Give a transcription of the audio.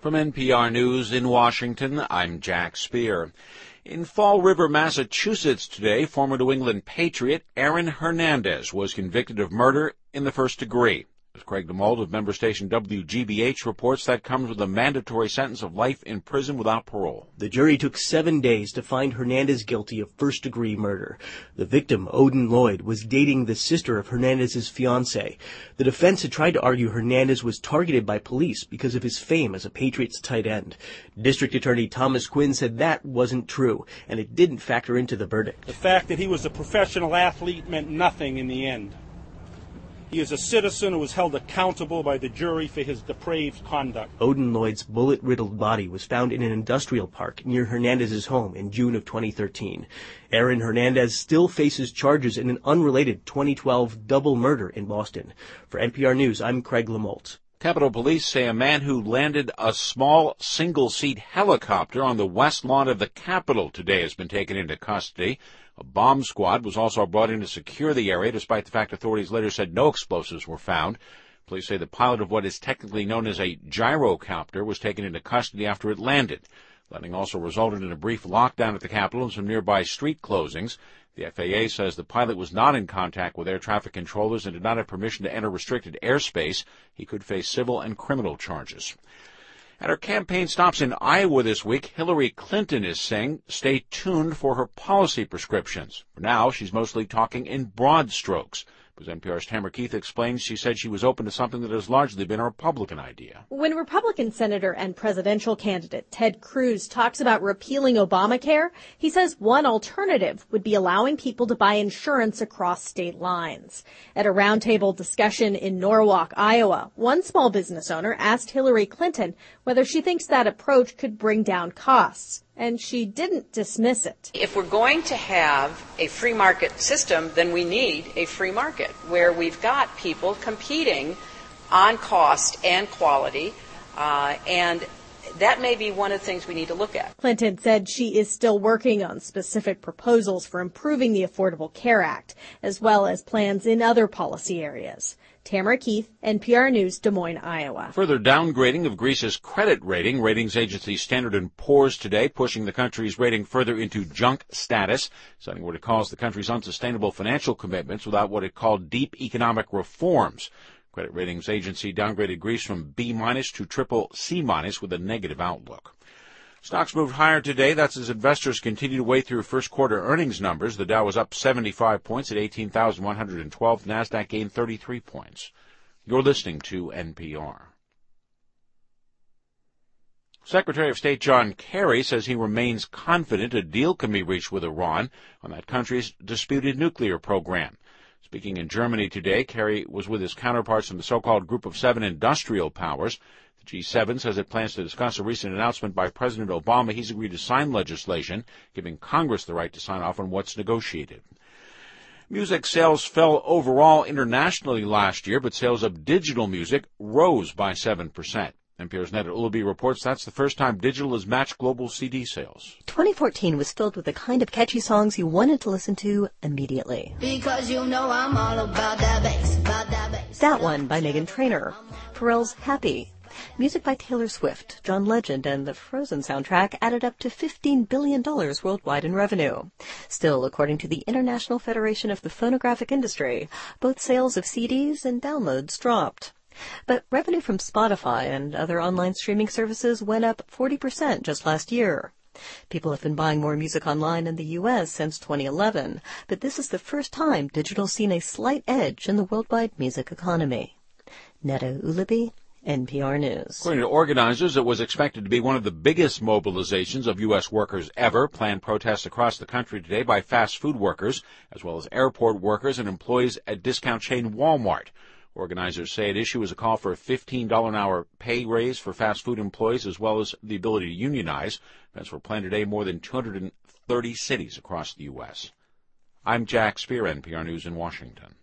From NPR News in Washington, I'm Jack Speer. In Fall River, Massachusetts today, former New England Patriot Aaron Hernandez was convicted of murder in the first degree. As Craig DeMold of member station WGBH reports, that comes with a mandatory sentence of life in prison without parole. The jury took 7 days to find Hernandez guilty of first-degree murder. The victim, Odin Lloyd, was dating the sister of Hernandez's fiancée. The defense had tried to argue Hernandez was targeted by police because of his fame as a Patriots tight end. District Attorney Thomas Quinn said that wasn't true, and it didn't factor into the verdict. The fact that he was a professional athlete meant nothing in the end. He is a citizen who was held accountable by the jury for his depraved conduct. Odin Lloyd's bullet-riddled body was found in an industrial park near Hernandez's home in June of 2013. Aaron Hernandez still faces charges in an unrelated 2012 double murder in Boston. For NPR News, I'm Craig LaMolt. Capitol Police say a man who landed a small single-seat helicopter on the west lawn of the Capitol today has been taken into custody. A bomb squad was also brought in to secure the area, despite the fact authorities later said no explosives were found. Police say the pilot of what is technically known as a gyrocopter was taken into custody after it landed. Landing also resulted in a brief lockdown at the Capitol and some nearby street closings. The FAA says the pilot was not in contact with air traffic controllers and did not have permission to enter restricted airspace. He could face civil and criminal charges. At her campaign stops in Iowa this week, Hillary Clinton is saying stay tuned for her policy prescriptions. For now, she's mostly talking in broad strokes. As NPR's Tamara Keith explains, she said she was open to something that has largely been a Republican idea. When Republican Senator and presidential candidate Ted Cruz talks about repealing Obamacare, he says one alternative would be allowing people to buy insurance across state lines. At a roundtable discussion in Norwalk, Iowa, one small business owner asked Hillary Clinton whether she thinks that approach could bring down costs. And she didn't dismiss it. If we're going to have a free market system, then we need a free market where we've got people competing on cost and quality, and that may be one of the things we need to look at. Clinton said she is still working on specific proposals for improving the Affordable Care Act, as well as plans in other policy areas. Tamara Keith, NPR News, Des Moines, Iowa. Further downgrading of Greece's credit rating. Ratings agency Standard & Poor's today pushing the country's rating further into junk status, citing what it calls the country's unsustainable financial commitments without what it called deep economic reforms. Credit ratings agency downgraded Greece from B- to triple C- with a negative outlook. Stocks moved higher today. That's as investors continue to wade through first quarter earnings numbers. The Dow was up 75 points at 18,112. NASDAQ gained 33 points. You're listening to NPR. Secretary of State John Kerry says he remains confident a deal can be reached with Iran on that country's disputed nuclear program. Speaking in Germany today, Kerry was with his counterparts in the so-called Group of Seven industrial powers. The G7 says it plans to discuss a recent announcement by President Obama. He's agreed to sign legislation giving Congress the right to sign off on what's negotiated. Music sales fell overall internationally last year, but sales of digital music rose by 7%. NPR's Netta Uluby reports that's the first time digital has matched global CD sales. 2014 was filled with the kind of catchy songs you wanted to listen to immediately. Because you know I'm all about that bass, about that bass. That one by Meghan Trainor, Pharrell's Happy. Music by Taylor Swift, John Legend, and the Frozen soundtrack added up to $15 billion worldwide in revenue. Still, according to the International Federation of the Phonographic Industry, both sales of CDs and downloads dropped. But revenue from Spotify and other online streaming services went up 40% just last year. People have been buying more music online in the U.S. since 2011, but this is the first time digital's seen a slight edge in the worldwide music economy. Netta Uluby, NPR News. According to organizers, it was expected to be one of the biggest mobilizations of U.S. workers ever. Planned protests across the country today by fast food workers, as well as airport workers and employees at discount chain Walmart. Organizers say at issue is a call for a $15 an hour pay raise for fast food employees, as well as the ability to unionize. Events were planned today in more than 230 cities across the U.S. I'm Jack Speer, NPR News in Washington.